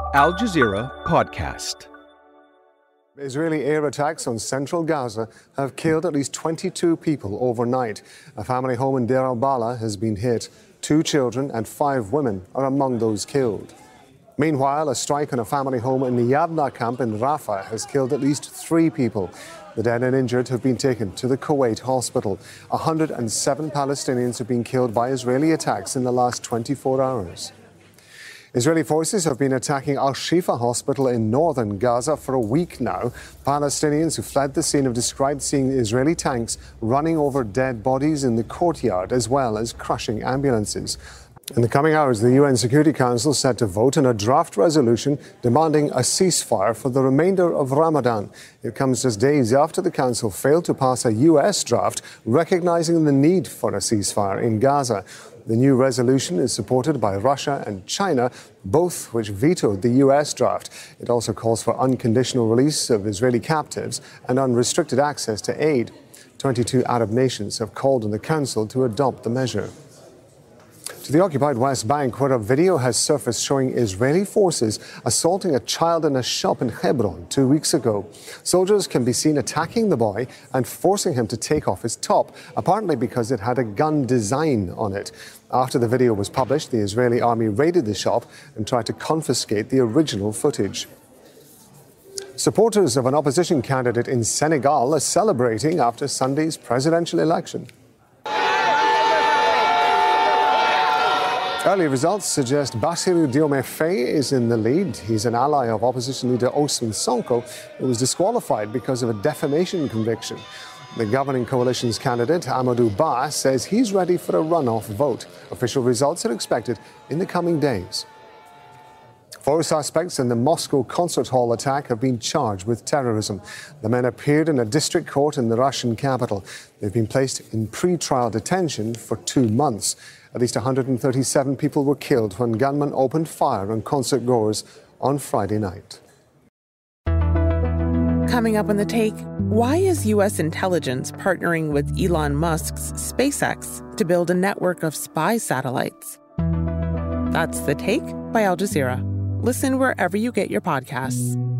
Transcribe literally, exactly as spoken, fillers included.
Al Jazeera Podcast. Israeli air attacks on central Gaza have killed at least twenty-two people overnight. A family home in Deir al-Balah has been hit. Two children and five women are among those killed. Meanwhile, a strike on a family home in the Yabna camp in Rafah has killed at least three people. The dead and injured have been taken to the Kuwait hospital. one hundred seven Palestinians have been killed by Israeli attacks in the last twenty-four hours. Israeli forces have been attacking Al-Shifa hospital in northern Gaza for a week now. Palestinians who fled the scene have described seeing Israeli tanks running over dead bodies in the courtyard, as well as crushing ambulances. In the coming hours, the U N Security Council is set to vote on a draft resolution demanding a ceasefire for the remainder of Ramadan. It comes just days after the Council failed to pass a U S draft recognizing the need for a ceasefire in Gaza. The new resolution is supported by Russia and China, both which vetoed the U S draft. It also calls for unconditional release of Israeli captives and unrestricted access to aid. twenty-two Arab nations have called on the Council to adopt the measure. To the occupied West Bank, where a video has surfaced showing Israeli forces assaulting a child in a shop in Hebron two weeks ago. Soldiers can be seen attacking the boy and forcing him to take off his top, apparently because it had a gun design on it. After the video was published, the Israeli army raided the shop and tried to confiscate the original footage. Supporters of an opposition candidate in Senegal are celebrating after Sunday's presidential election. Early results suggest Bassirou Diomaye Faye is in the lead. He's an ally of opposition leader Ousmane Sonko, who was disqualified because of a defamation conviction. The governing coalition's candidate, Amadou Ba, says he's ready for a runoff vote. Official results are expected in the coming days. Four suspects in the Moscow concert hall attack have been charged with terrorism. The men appeared in a district court in the Russian capital. They've been placed in pre-trial detention for two months. At least one hundred thirty-seven people were killed when gunmen opened fire on concert-goers on Friday night. Coming up on The Take, why is U S intelligence partnering with Elon Musk's SpaceX to build a network of spy satellites? That's The Take by Al Jazeera. Listen wherever you get your podcasts.